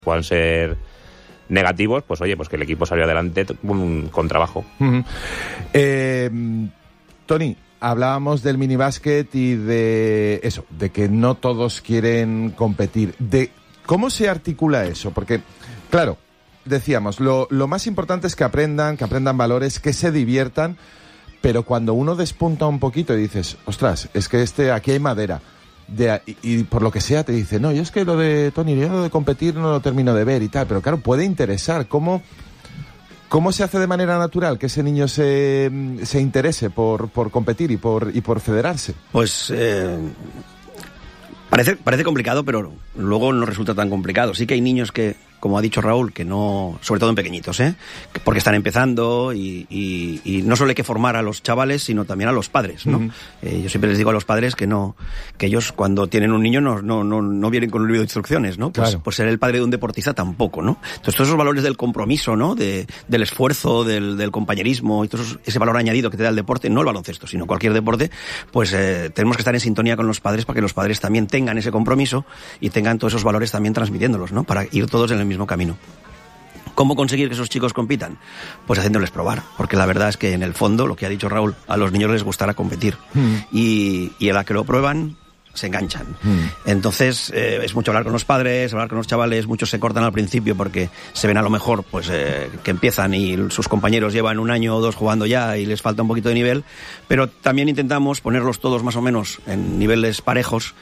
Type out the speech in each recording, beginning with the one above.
puedan ser negativos, pues oye, pues que el equipo salió adelante con trabajo. Uh-huh. Toni, hablábamos del minibásquet y de eso, de que no todos quieren competir. De ¿cómo se articula eso? Porque, claro, decíamos, lo más importante es que aprendan valores, que se diviertan, pero cuando uno despunta un poquito y dices, ostras, es que aquí hay madera, y por lo que sea te dice, no, yo es que lo de Toni, yo lo de competir no lo termino de ver y tal, pero claro, puede interesar. ¿Cómo se hace de manera natural que ese niño se interese por competir y por federarse? Pues parece complicado, pero luego no resulta tan complicado. Sí que hay niños que, como ha dicho Raúl, que no, sobre todo en pequeñitos, porque están empezando y no solo hay que formar a los chavales, sino también a los padres, ¿no? Uh-huh. Yo siempre les digo a los padres que ellos cuando tienen un niño no vienen con un libro de instrucciones, ¿no? Pues, claro. Pues ser el padre de un deportista tampoco, ¿no? Entonces todos esos valores del compromiso, ¿no? Del esfuerzo, del compañerismo y todo ese valor añadido que te da el deporte, no el baloncesto, sino cualquier deporte, pues tenemos que estar en sintonía con los padres para que los padres también tengan ese compromiso y tengan todos esos valores también transmitiéndolos, ¿no? Para ir todos en el mismo camino. ¿Cómo conseguir que esos chicos compitan? Pues haciéndoles probar, porque la verdad es que en el fondo, lo que ha dicho Raúl, a los niños les gustará competir y a la que lo prueban se enganchan. Entonces es mucho hablar con los padres, hablar con los chavales. Muchos se cortan al principio porque se ven a lo mejor pues que empiezan y sus compañeros llevan 1 año o 2 jugando ya y les falta un poquito de nivel, pero también intentamos ponerlos todos más o menos en niveles parejos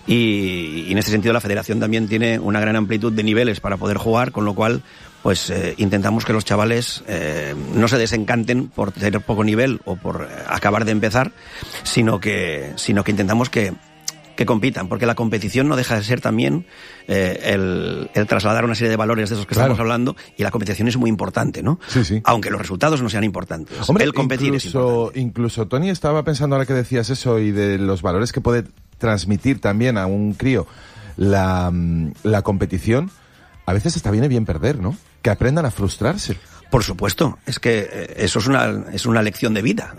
y en este sentido la federación también tiene una gran amplitud de niveles para poder jugar, con lo cual pues intentamos que los chavales no se desencanten por tener poco nivel o por acabar de empezar, sino que intentamos que compitan, porque la competición no deja de ser también el trasladar una serie de valores de esos que estamos hablando, y la competición es muy importante, ¿no? Sí. Aunque los resultados no sean importantes. Hombre, el competir es importante. Incluso, Toni, estaba pensando ahora que decías eso y de los valores que puede transmitir también a un crío la competición, a veces hasta viene bien perder, ¿no? Que aprendan a frustrarse. Por supuesto, es que eso es una lección de vida,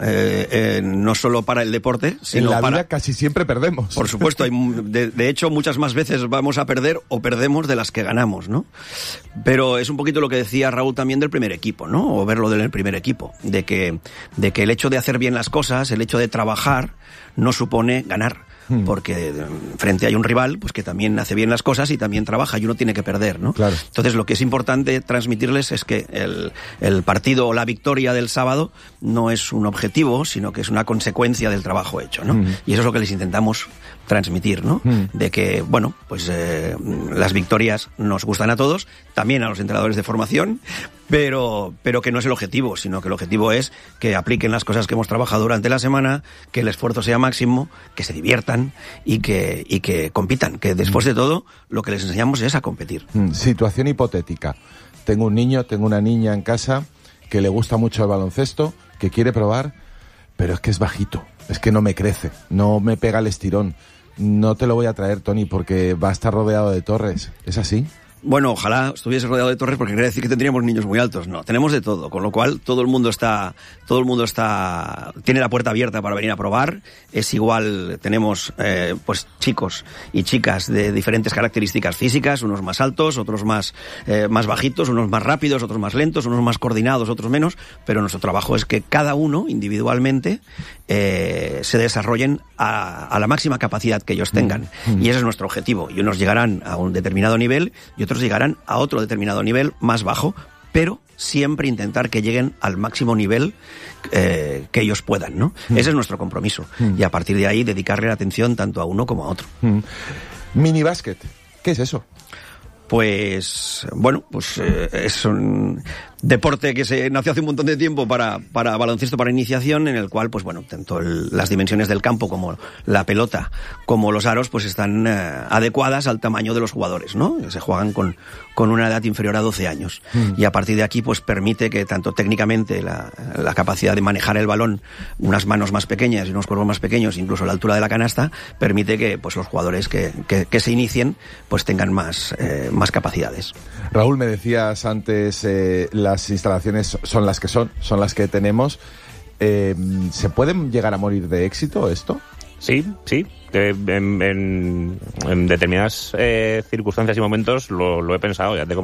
no solo para el deporte, sino en la vida casi siempre perdemos. Por supuesto, de hecho muchas más veces vamos a perder o perdemos de las que ganamos, ¿no? Pero es un poquito lo que decía Raúl también del primer equipo, ¿no? O verlo del primer equipo, de que el hecho de hacer bien las cosas, el hecho de trabajar, no supone ganar. Porque frente hay un rival pues que también hace bien las cosas y también trabaja y uno tiene que perder, ¿no? Claro. Entonces lo que es importante transmitirles es que el partido o la victoria del sábado no es un objetivo, sino que es una consecuencia del trabajo hecho, ¿no? Y eso es lo que les intentamos transmitir, ¿no? De que, bueno, pues las victorias nos gustan a todos, también a los entrenadores de formación, pero que no es el objetivo, sino que el objetivo es que apliquen las cosas que hemos trabajado durante la semana, que el esfuerzo sea máximo, que se diviertan y que compitan, que después de todo lo que les enseñamos es a competir. Situación hipotética. Tengo un niño, tengo una niña en casa que le gusta mucho el baloncesto, que quiere probar, pero es que es bajito, es que no me crece, no me pega el estirón. No te lo voy a traer, Toni, porque va a estar rodeado de torres. ¿Es así? Bueno, ojalá estuviese rodeado de torres, porque quiere decir que tendríamos niños muy altos. No, tenemos de todo, con lo cual todo el mundo tiene la puerta abierta para venir a probar. Es igual, tenemos pues chicos y chicas de diferentes características físicas, unos más altos, otros más bajitos, unos más rápidos, otros más lentos, unos más coordinados, otros menos, pero nuestro trabajo es que cada uno individualmente se desarrollen a la máxima capacidad que ellos tengan. Y ese es nuestro objetivo. Y unos llegarán a un determinado nivel y otros llegarán a otro determinado nivel más bajo, pero siempre intentar que lleguen al máximo nivel que ellos puedan, ¿no? Ese es nuestro compromiso. Y a partir de ahí dedicarle la atención tanto a uno como a otro. Minibásquet, ¿qué es eso? Pues, bueno, es un deporte que se nació hace un montón de tiempo para baloncesto, para iniciación, en el cual, pues bueno, tanto las dimensiones del campo como la pelota, como los aros, pues están adecuadas al tamaño de los jugadores, ¿no? Se juegan con una edad inferior a 12 años. Y a partir de aquí, pues permite que tanto técnicamente la capacidad de manejar el balón, unas manos más pequeñas y unos cuerpos más pequeños, incluso la altura de la canasta, permite que pues los jugadores que se inicien, pues tengan más capacidades. Raúl, me decías antes, las instalaciones son las que son las que tenemos. ¿Se pueden llegar a morir de éxito esto? Sí. en determinadas circunstancias y momentos lo he pensado, ya te